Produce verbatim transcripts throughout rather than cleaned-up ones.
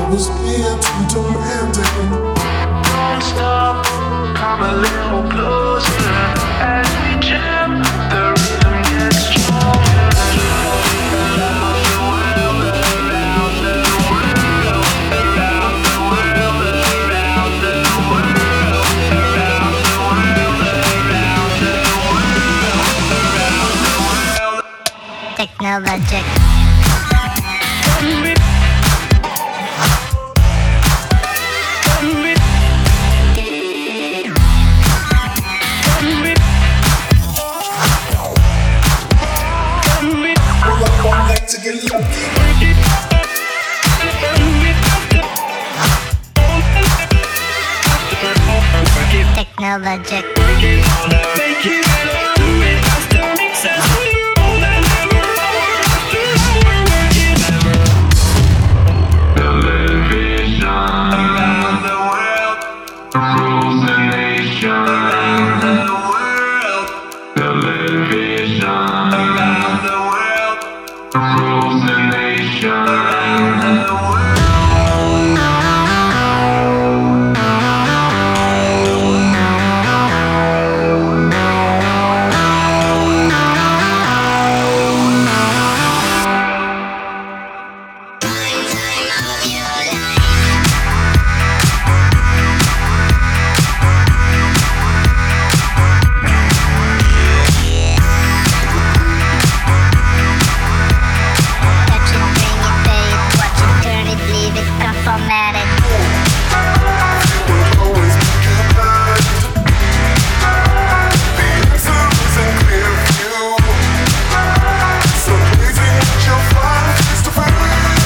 was being too demanding. Don't stop, come a little closer. As we jam, the rhythm gets stronger. Around the world, around the world, around the world, around the world, around the world, around the world, around the world. Technologic. To get lucky. Technologic. Around the world, rules the nation. Around the world, television. Around the world, rules the nation. Around the world. Touch it, bring it, pay it, watch it, turn it, leave it, formatted. Always making bad. The answer isn't clear view. So blazing what you'll find face to face.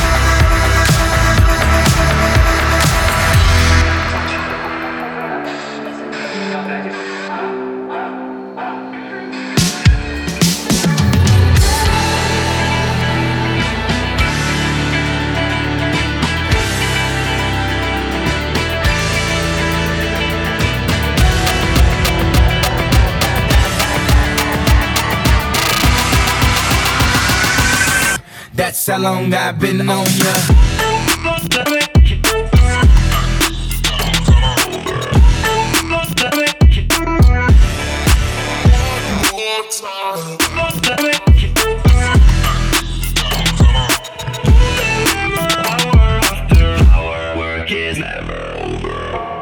That's how long I've been on ya. More time. Our work is never over.